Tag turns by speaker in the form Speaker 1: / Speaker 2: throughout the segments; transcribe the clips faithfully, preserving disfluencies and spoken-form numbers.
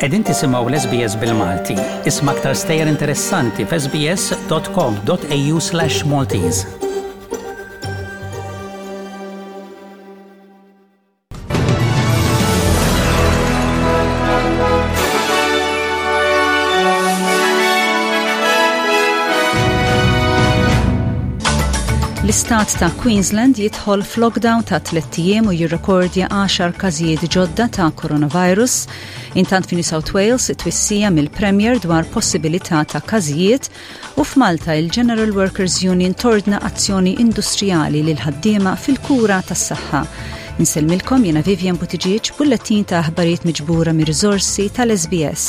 Speaker 1: Qegħdin tisimgħu l-S B S bil-Malti. Isma' aktar stejjer interessanti f s b s dot com dot a u slash Maltese.
Speaker 2: L-istat ta' Queensland jidħol f'lockdown ta' tliet ijiem u jirrekordja għaxar każijiet ġodda ta' coronavirus. Intant fi New South Wales twissija mill-Premier dwar possibilità ta' każijiet u f'Malta il-General Workers Union tordna azzjoni industrijali lil ħaddiema fil-kura tas-saħħa. Inselmilkom jiena Vivian Buttigieg bulletin ta' aħbarijiet miġbura mir-riżorsi tal-S B S.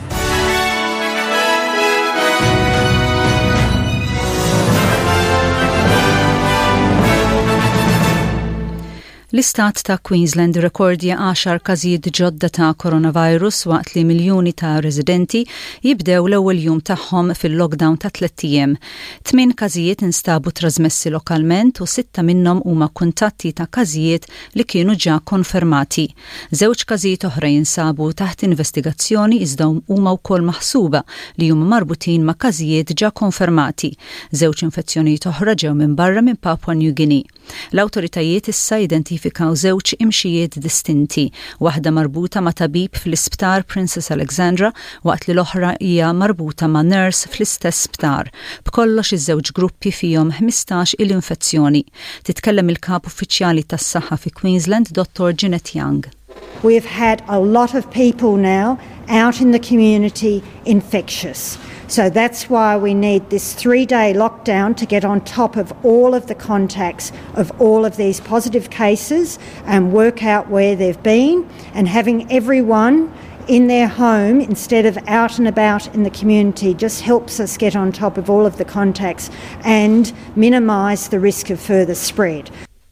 Speaker 2: L-istat ta' Queensland rekordja għaxar każijiet ġodda ta' coronavirus waqt li miljuni ta' residenti jibdew l-ewwel jum tagħhom fil-lockdown ta' tliet ijiem. Tmien każijiet instabu trasmessi lokalment u sitta minnhom huma kuntatti ta' każijiet li kienu ġa konfermati. Żewġ każijiet oħra jinsabu taħt investigazzjoni iżda huma wkoll maħsuba li huma marbutin ma' każijiet ġa konfermati. Żewġ infezzjonijiet oħra ġew minn barra minn Papua New Guinea. L-awtoritajiet issa identifikaw żewġ imxijiet distinti, waħda marbuta ma' tabib fl-isptar Princess Alexandra waqt li l-oħra hija marbuta ma' nurse fl-istess sptar. B'kollox iż-żewġ gruppi fihom ħmistax il-infezzjoni. Titkellem il-kap uffiċjali tas-saħħa fi Queensland, Doctor Jeanette Young.
Speaker 3: We've had a lot of people now out in the community infectious. So that's why we need this three-day lockdown to get on top of all of the contacts of all of these positive cases and work out where they've been, and having everyone in their home instead of out and about in the community just helps us get on top of all of the contacts and minimise the risk of further spread.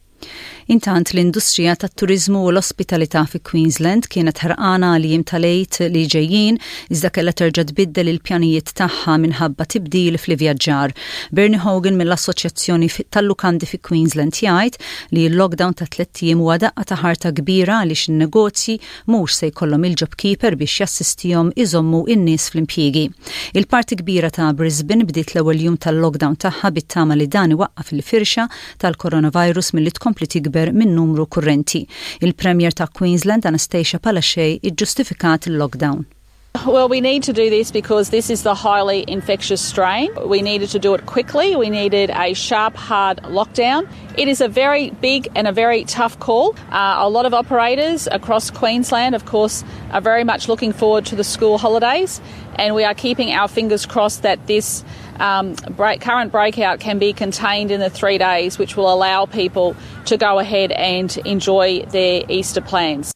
Speaker 2: Intant l-industrija tat-turiżmu u l-ospitalità fi Queensland kienet ħerqana li jimtalejt li ġejjin iżda kellha terġa' tbiddel il-pjanijiet tagħha minħabba tibdil fl-ivvjaġġar. Bernie Hogan mill-Assoċjazzjoni tal-Lukandi fi Queensland jgħid li l-lockdown ta' tliet ijiem huwa daqqa ta' ħarta kbira għaliex in-negozji mhux se jkollhom il-job keeper biex jassistihom iżommu n-nies fl-impjiegi. Il-parti kbira ta' Brisbane bdiet l-ewwel jum tal-lockdown tagħha bit-tama li dan iwaqqaf il-firxa tal-coronavirus milli tkompli tikber min numru kurrenti. Il-Premier ta' Queensland Anastasia Palaszczuk iġġustifikat il-lockdown.
Speaker 4: Well, we need to do this because this is the highly infectious strain. We needed to do it quickly. We needed a sharp, hard lockdown. It is a very big and a very tough call. Uh, a lot of operators across Queensland, of course, are very much looking forward to the school holidays, and we are keeping our fingers crossed that this um, break, current breakout can be contained in the three days, which will allow people to go ahead and enjoy their Easter plans.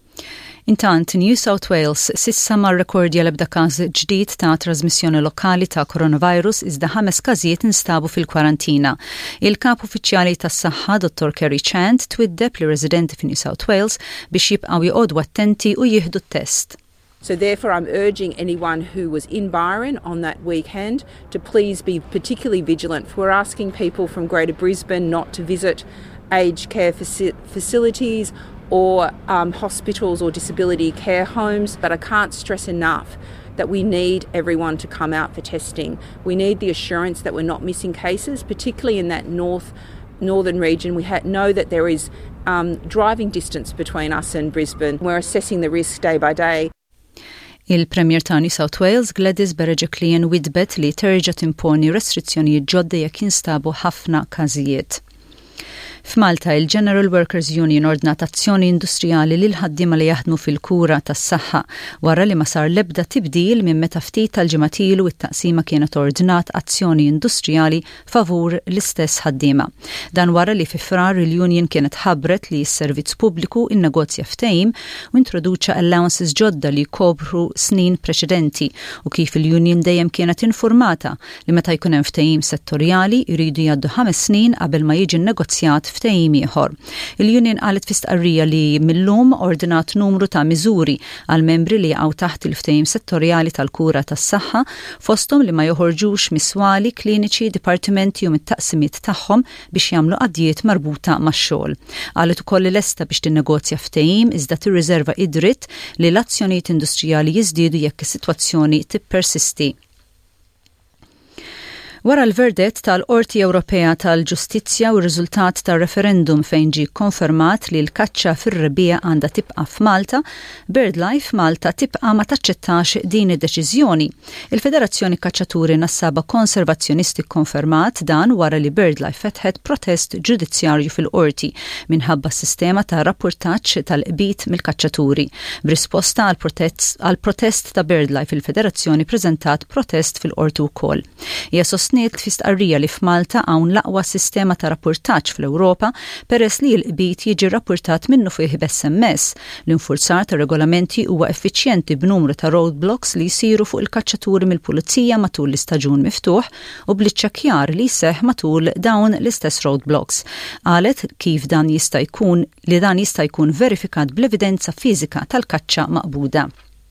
Speaker 2: Intant, New South Wales sissa ma rrekordja l-ebda każ ġdid ta' trasmissjoni lokali ta' coronavirus iżda ħames każijiet instabu fil-kwarantina. Il-kap uffiċjali tas-saħħa Doctor Kerry Chant twiddeb li residenti fi New South Wales biex jibqgħu jqogħdu attenti u jieħdu t-test.
Speaker 5: So therefore I'm urging anyone who was in Byron on that weekend to please be particularly vigilant. We're asking people from Greater Brisbane not to visit aged care faci- facilities or um, hospitals or disability care homes, but I can't stress enough that we need everyone to come out for testing. We need the assurance that we're not missing cases, particularly in that north northern region. We ha- know that there is um, driving distance between us and Brisbane. We're assessing the risk day by day.
Speaker 2: Il-Premier ta' New South Wales Gladys Berejiklian widbet li terġa' timponi restrizzjonijiet ġodda jekk jinstabu ħafna każijiet. F'Malta il-General Workers Union ordnat azzjoni industrijali lil ħaddiema li jaħdmu fil-kura tas-saħħa wara li ma sar l-ebda tibdil minn meta ftit tal-ġimgħatilu it-taqsima kienet ordnat azzjoni industrijali favur l-istess ħaddiema. Dan wara li fi frar il-Union kienet ħabbret li s-servizz pubbliku innegozja ftehim u introduċa allowances ġodda li jkopru snin preċedenti u kif il-Union dejjem kienet informata li meta jkun hemm ftehim settorjali jridu jgħaddu ħames snin qabel ma jiġi nnegozjat ftehim ieħor. Il-Union qalet fi stqarrija li millum ordinat numru ta' miżuri għal membri li jaqgħu taħt il-ftehim settorjali tal-kura tas-saħħa fosthom li ma joħorġux miswali kliniċi, dipartimenti u mit-taqsimiet tagħhom biex jagħmlu qaddijiet marbuta max-xogħol. Qalet ukoll lesta biex tinnegozja ftehim iżda tirriserva id-dritt li l-azzjonijiet industrijali jiżdiedu jekk is-sitwazzjoni tippersisti. Wara l-verdett tal-Qorti Ewropea tal-Ġustizzja u r-riżultat tar-referendum fejn ġie konfermat li l-kaċċa fir-rebbiegħa għandha tibqa' f'Malta, BirdLife Malta tibqa' ma taċċettax din id-deċiżjoni. Il-Federazzjoni Kaċċaturi nassaba konservazzjonisti konfermat dan wara li BirdLife fetħet protest ġudizzjarju fil-qorti minħabba s-sistema ta' rapportaġġ tal-qbit mill-kaċċaturi. B'risposta għall-protest ta' BirdLife il-Federazzjoni preżentat protest fil-qorti wkoll. Hija Sostniet fi stqarrija li f'Malta hawn l-aqwa sistema ta' rapportaġġ fl-Ewropa peress li l-qbit jiġi rapportat minnu fih b'S M S. L-infurzar ta' regolamenti huwa effiċjenti b'numru ta' roadblocks li jsiru fuq il-kaċċaturi mill-pulizija matul l-istaġun miftuħ u bl-iċċekkjar li jseħħ matul dawn l-istess roadblocks. Qalet kif dan jista' jkun li dan jista' jkun verifikat bl-evidenza fiżika tal-kaċċa maqbuda.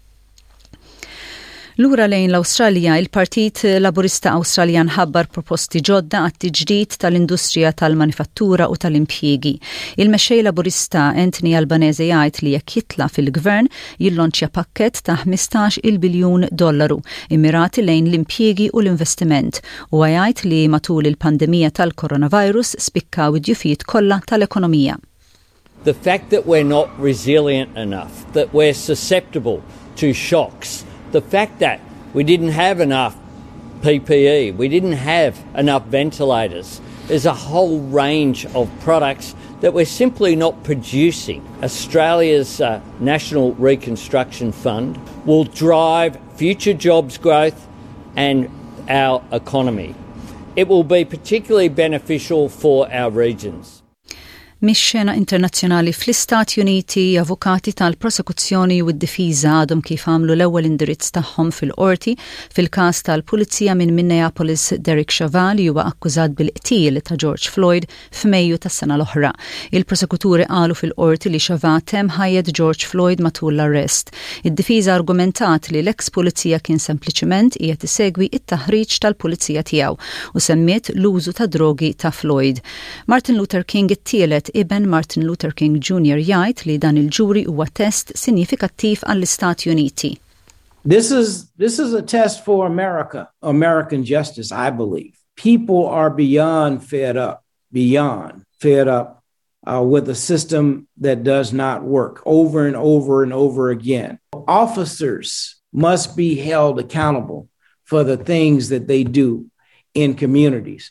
Speaker 2: Lura lejn l-Awstralja, il-Partit Laburista Awstraljan ħabbar proposti ġodda għat-tiġdid tal-industrija tal-manifattura u tal-impjiegi. Il-mexxej Laburista Anthony Albanese jgħid li jekk jitla fil-gvern jillonċja pakkett ta' ħmistax il biljun dollaru immirati lejn l-impjiegi u l-investiment u jgħid li matul il-pandemija tal-coronavirus spikkaw id-djufijiet kollha tal-ekonomija.
Speaker 6: The fact that we're not resilient enough, that we're susceptible to shocks, the fact that we didn't have enough P P E, we didn't have enough ventilators, there's a whole range of products that we're simply not producing. Australia's uh, National Reconstruction Fund will drive future jobs growth and our economy. It will be particularly beneficial for our regions.
Speaker 2: Mix-xena internazzjonali fl-Istati Uniti, avukati tal-prosekuzzjoni u d-difiża għadhom kif għamlu l-ewwel indirizz tagħhom fil-qorti fil-każ tal-Pulizija minn Minneapolis Derek Chauvin li huwa akkużat bil-qtil ta' George Floyd f'Mejju tas-sena l-oħra. Il-prosekuturi qalu fil-qorti li Chauvin temm ħajjed George Floyd matul l-arrest. Id-difiża argumentat li l-eks pulizija kien sempliċement qiegħed isegwi it-taħriġ tal-pulizija tiegħu u semmiet l-użu ta' drogi ta' Floyd. Martin Luther King it-tielet Iben Martin Luther King Junior jgħid li dan il-ġuri huwa test sinifikattiv għall-Istati Uniti.
Speaker 7: This is this is a test for America, American justice, I believe. People are beyond fed up, beyond fed up uh, with a system that does not work over and over and over again. Officers must be held accountable for the things that they do in communities.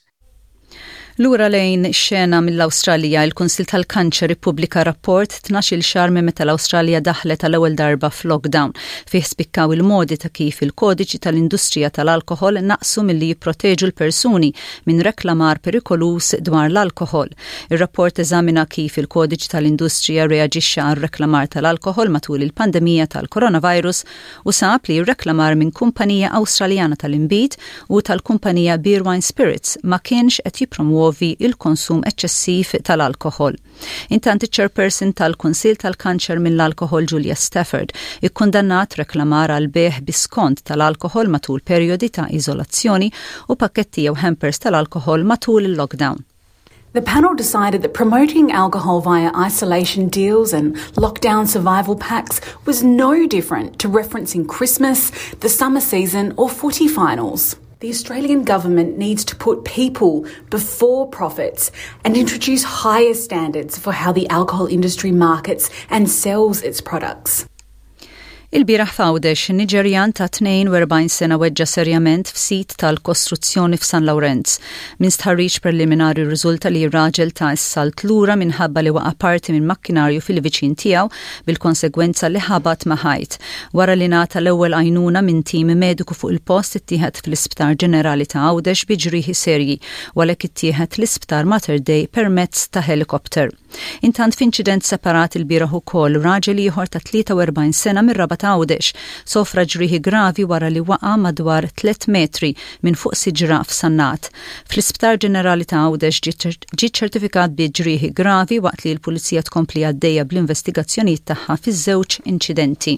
Speaker 2: Lura lejn xena mill-Awstralja, il-Kunsil tal-Kanċer ippubblika rapport tnax-il xahar minn meta l-Awstralja daħlet għall-ewwel darba f'lockdown fih spikkaw il-modi ta' kif il-kodiċi tal-industrija tal-alkoħol naqsu milli jipproteġu l-persuni minn reklamar perikolus dwar l-alkoħol. Ir-rapport eżamina kif il-kodiċi tal-industrija reaġixxa għar-reklamar tal-alkoħol matul il-pandemija tal-coronavirus u sab li r-reklamar minn kumpanija Awstraljana tal-inbit u tal-kumpanija Beer Wine Spirits ma kienx qed jippromuovi il-konsum eċċessiv tal-alkoħol. Intant iċ-chairperson tal-Kunsil tal-Kanċer mill-alkoħol Julia Stafford ikkundannat reklamar għal beħ biskont tal-alkoħol matul perjodi ta' iżolazzjoni u pakketti jew hampers tal-alkoħol matul il-lockdown.
Speaker 8: The panel decided that promoting alcohol via isolation deals and lockdown survival packs was no different to referencing Christmas, the summer season or footy finals. The Australian government needs to put people before profits and introduce higher standards for how the alcohol industry markets and sells its products.
Speaker 2: Il-biraħ fawdex, Niġerjan ta' tnejn u erbgħin sena weġġa serjament f'sit tal-kostruzzjoni f'San Lawrenz. Min stħarriġ preliminari riżulta li r-raġel ta' s-salt lura minħabba li waqa' parti minn makkinarju fil-viċin tiegħu bil-konsegwenza li ħabat ma' ħajt. Wara li nata l-ewwel għajnuna minn tim mediku fuq il-post ittieħed fl-Isptar Ġenerali ta' Għawdex bi ġrieħi serji, għalhekk ittieħed l-Isptar Mater Dei permezz ta' helikopter. Intant f'inċident separat il-biraħ ukoll raġel ieħor ta' tlieta u erbgħin sena mir-Raba ta' Għawdex sofra ġrieħi gravi wara li waqa' madwar tliet metri minn fuq siġra f'Sannat. Fl-Isptar Ġenerali ta' Għawdex ġiet ċertifikat bi ġrieħi gravi waqt li l-Pulizija tkompli għaddejja bl-investigazzjonijiet tagħha fiż-żewġ inċidenti.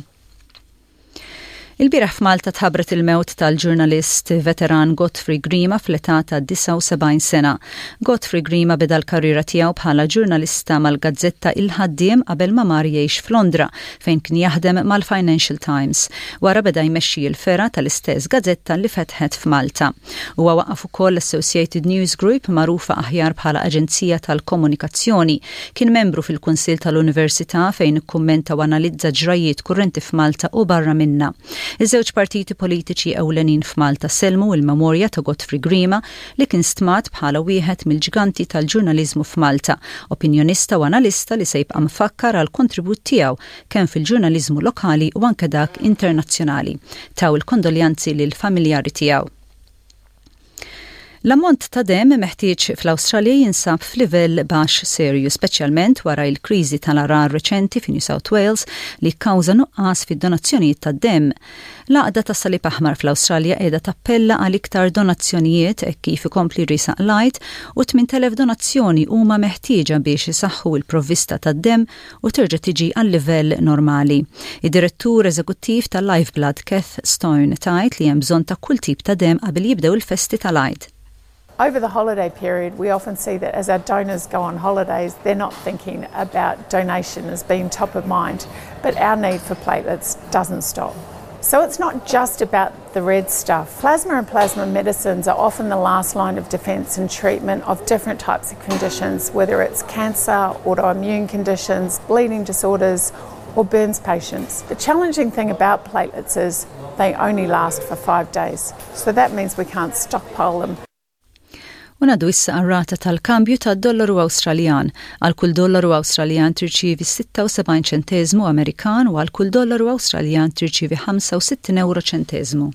Speaker 2: Il-bieraħ f'Malta tħabbret il-mewt tal-ġurnalist veteran Godfrey Grima fl-età ta' disa u sebgħin sena. Godfrey Grima beda l-karriera tiegħu bħala ġurnalista mal-gazzetta Il-Ħaddiem qabel ma mar jgħix f'Londra fejn kien jaħdem mal-Financial Times. Wara beda jmexxi l-fera tal-istess gazzetta li fetħet f'Malta. Huwa waqaf ukoll l-Associated News Group magħrufa aħjar bħala Aġenzija tal-Komunikazzjoni. Kien membru fil-Kunsill tal-Università fejn ikkummenta u analizza ġrajiet kurrenti f'Malta u barra minna. Iż-żewġ partiti politiċi ewlenin f'Malta selmu il-memorja ta' Godfrey Grima li kien stmat bħala wieħed mill-ġganti tal-ġurnaliżmu f'Malta, opinjonista u analista li se jibqa' mfakkar għal kontribut tiegħu kemm fil-ġurnaliżmu lokali u anke dak internazzjonali. Taw il-kondoljanzi lil familjari tiegħu. L-ammont ta' dem meħtieġ fl-Awstralja jinsab f'livell baxx serju, speċjalment wara l-kriżi tal-arar reċenti fi New South Wales li kkawża nuqqas fid-donazzjonijiet tad-dem. L-Għaqda tas-Salib Aħmar fl-Awstralja qiegħda tappella għal iktar donazzjonijiet hekk kif ikompli risaq lajt u tmien telef donazzjoni huma meħtieġa biex isaħħu l-provvista tad-dem u terġa' tiġi għal livell normali. Id-direttur eżekuttiv tal-Lifeblood Kath Stone tgħid li hemm bżonn ta' kull tip ta' dem qabel jibdew il-festi tal-Għid.
Speaker 9: Over the holiday period, we often see that as our donors go on holidays, they're not thinking about donation as being top of mind, but our need for platelets doesn't stop. So it's not just about the red stuff. Plasma and plasma medicines are often the last line of defence and treatment of different types of conditions, whether it's cancer, autoimmune conditions, bleeding disorders, or burns patients. The challenging thing about platelets is they only last for five days. So that means we can't stockpile them.
Speaker 2: Unadu issa għarrata tal-kambju tad-dollaru Awstraljan. Għal kull dollaru Awstraljan tirċievi sitta u sebgħin ċenteżmu Amerikan u għal kull dollaru Awstraljan tirċievi ħamsa u sittin euro ċenteżmu.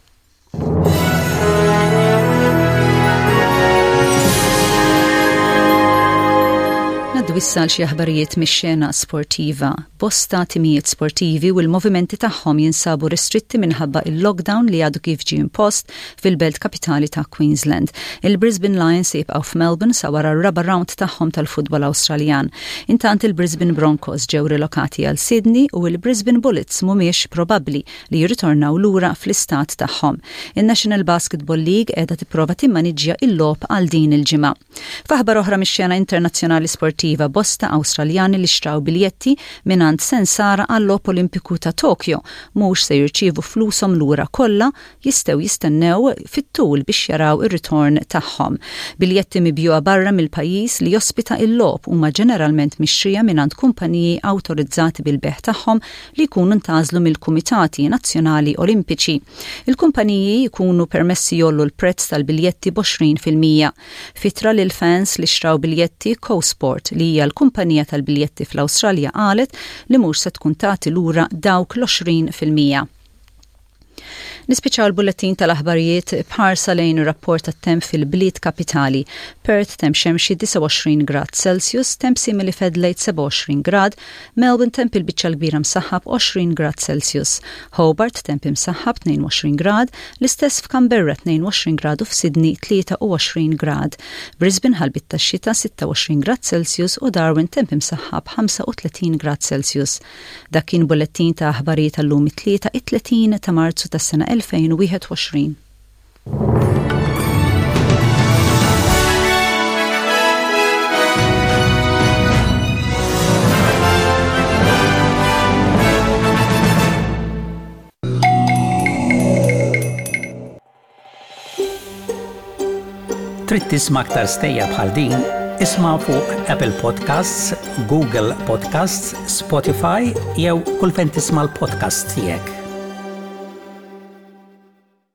Speaker 2: Naddu issa għal xi aħbarijiet mix-xena sportiva. Bosta timijiet sportivi u l-movimenti tagħhom jinsabu restritti minħabba il-lockdown li għadu kif ġie impost fil-belt kapitali ta' Queensland. Il-Brisbane Lions jibqgħu f'Melbourne sa wara r-raba round tagħhom tal-futbol Awstraljan. Intant il-Brisbane Broncos ġew relokati għal Sydney u il-Brisbane Bullets mhumiex probabbli li jirritornaw lura fl-istat tagħhom. In-National Basketball League qiegħda tipprova timmaniġġja il-logħob għal din il-ġimgħa. F'aħbar oħra mix-xena internazzjonali sportiva bosta Awstraljani li xtraw biljetti minant sensara għall-logħob Olimpiku ta' Tokyo mhux se jirċievu flushom lura kollha jistgħu jistennew fit-tul biex jaraw ir-ritorn tagħhom. Biljetti mibjuha barra mill-pajjiż li jospita il-logħob huma ġeneralment mixtrija minant kumpaniji awtorizzati bil-beħ tagħhom li jkunu ntażlu mill-Kumitati Nazzjonali Olimpiċi. Il-kumpaniji jkunu permessi jollu l-prezz tal-biljetti b'għoxrin fil-mija. Fitra lil fans li xtraw biljetti CoSport li hija l-kumpanija tal-biljetti fl-Awstralja qalet li mhux se tkun tagħti lura dawk l-għoxrin fil-mija. Nispiċaw l-bulletin tal-aħbarijiet bħarsa lejn ir-rapport tat-temp fil-bliet kapitali. Perth temp xemxi disa u għoxrin grad Celsius, temp simili f'Adelaide seba' u għoxrin grad, Melbourne temp il-biċċa l-kbira msaħħab għoxrin grad Celsius, Hobart temp imsaħħab tnejn u għoxrin grad, l-istess f'Canberra tnejn u għoxrin grad u f'Sydney tlieta u għoxrin grad. Brisbane ħalbit tax-xita sitta u għoxrin grad Celsius u Darwin temp imsaħħab ħamsa u tletin grad Celsius. Dak kien bulletin ta' aħbarijiet tal-lum it-tlieta it-tletin ta' Marzu tas-sena ألفين وواحد وعشرين.
Speaker 1: Trid tisma' aktar stejja bħal din, isma' fuq Apple Podcasts, Google Podcasts, Spotify jew kull fejn tisma' l-podcast tiegħek.